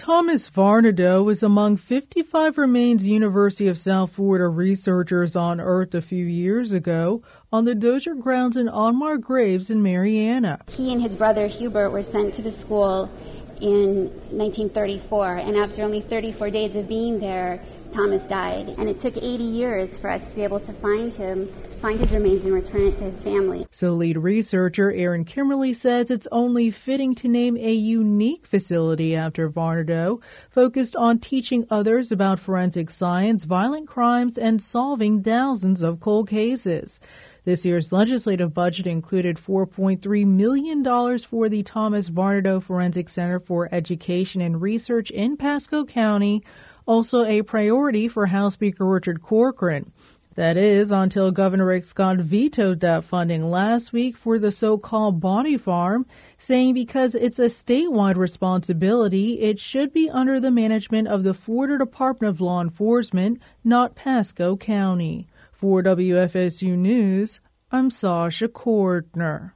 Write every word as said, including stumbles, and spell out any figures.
Thomas Varnado was among fifty-five remains University of South Florida researchers unearthed a few years ago on the Dozier grounds in unmarked graves in Marianna. He and his brother Hubert were sent to the school in nineteen thirty-four, and after only thirty-four days of being there, Thomas died. And it took eighty years for us to be able to find him, find his remains, and return it to his family. So lead researcher Erin Kimberly says it's only fitting to name a unique facility after Varnado, focused on teaching others about forensic science, violent crimes, and solving thousands of cold cases. This year's legislative budget included four point three million dollars for the Thomas Varnado Forensic Center for Education and Research in Pasco County, also a priority for House Speaker Richard Corcoran. That is, until Governor Rick Scott vetoed that funding last week for the so-called body farm, saying because it's a statewide responsibility, it should be under the management of the Florida Department of Law Enforcement, not Pasco County. For W F S U News, I'm Sasha Cordner.